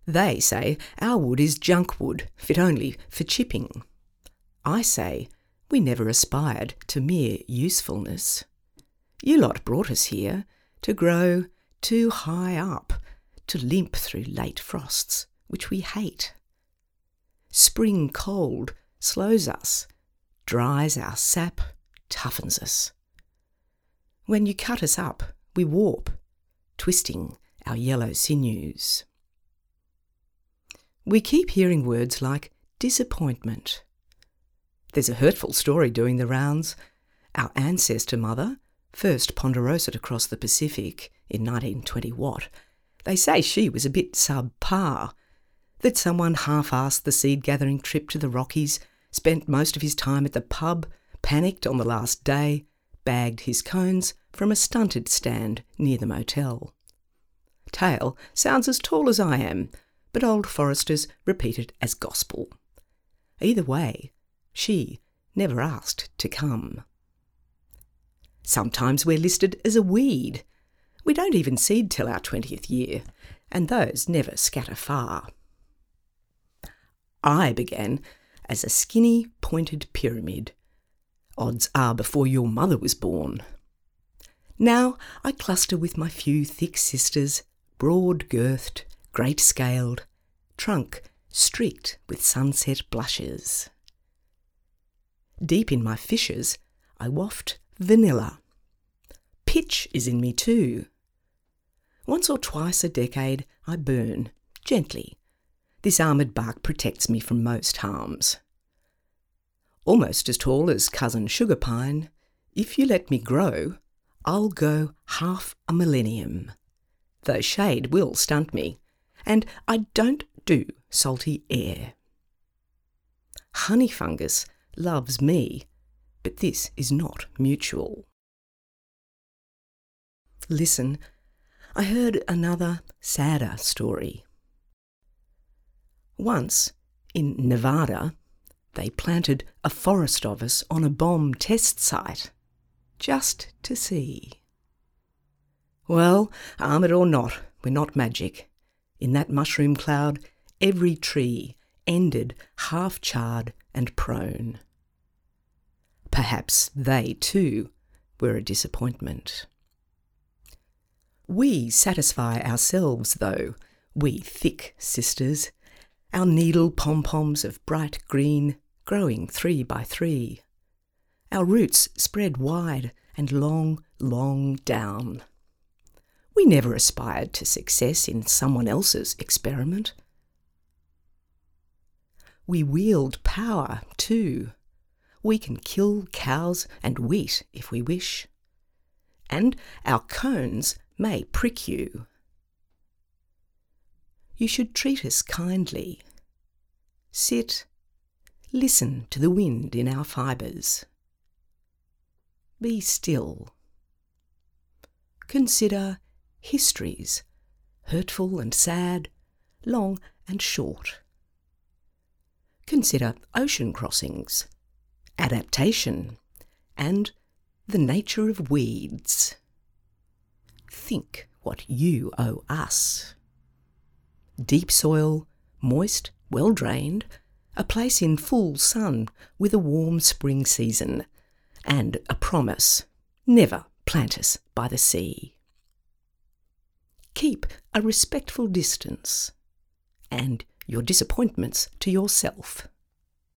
They say our wood is junk wood, fit only for chipping. I say we never aspired to mere usefulness. You lot brought us here to grow too high up, to limp through late frosts, which we hate. Spring cold slows us, dries our sap, toughens us. When you cut us up, we warp, twisting our yellow sinews. We keep hearing words like disappointment. There's a hurtful story doing the rounds. Our ancestor mother first ponderosaed across the Pacific in 1920 what? They say she was a bit subpar, that someone half-assed the seed-gathering trip to the Rockies, spent most of his time at the pub, panicked on the last day, bagged his cones from a stunted stand near the motel. Tale sounds as tall as I am, but old foresters repeat it as gospel. Either way, she never asked to come. Sometimes we're listed as a weed. We don't even seed till our 20th year, and those never scatter far. I began as a skinny, pointed pyramid. Odds are before your mother was born. Now I cluster with my few thick sisters, broad-girthed, great-scaled, trunk streaked with sunset blushes. Deep in my fissures, I waft vanilla. Pitch is in me too. Once or twice a decade, I burn, gently. This armoured bark protects me from most harms. Almost as tall as cousin sugar pine, if you let me grow, I'll go half a millennium. Though shade will stunt me, and I don't do salty air. Honey fungus loves me, but this is not mutual. Listen, I heard another, sadder story. Once, in Nevada, they planted a forest of us on a bomb test site, just to see. Well, armoured or not, we're not magic. In that mushroom cloud, every tree ended half-charred and prone. Perhaps they, too, were a disappointment. We satisfy ourselves, though, we thick sisters, our needle pom-poms of bright green growing 3 by 3. Our roots spread wide and long, long down. We never aspired to success in someone else's experiment. We wield power, too. We can kill cows and wheat if we wish. And our cones may prick you. You should treat us kindly. Sit, listen to the wind in our fibres. Be still. Consider histories, hurtful and sad, long and short. Consider ocean crossings, adaptation, and the nature of weeds. Think what you owe us. Deep soil, moist, well-drained, a place in full sun with a warm spring season, and a promise, never plant us by the sea. Keep a respectful distance, and your disappointments to yourself.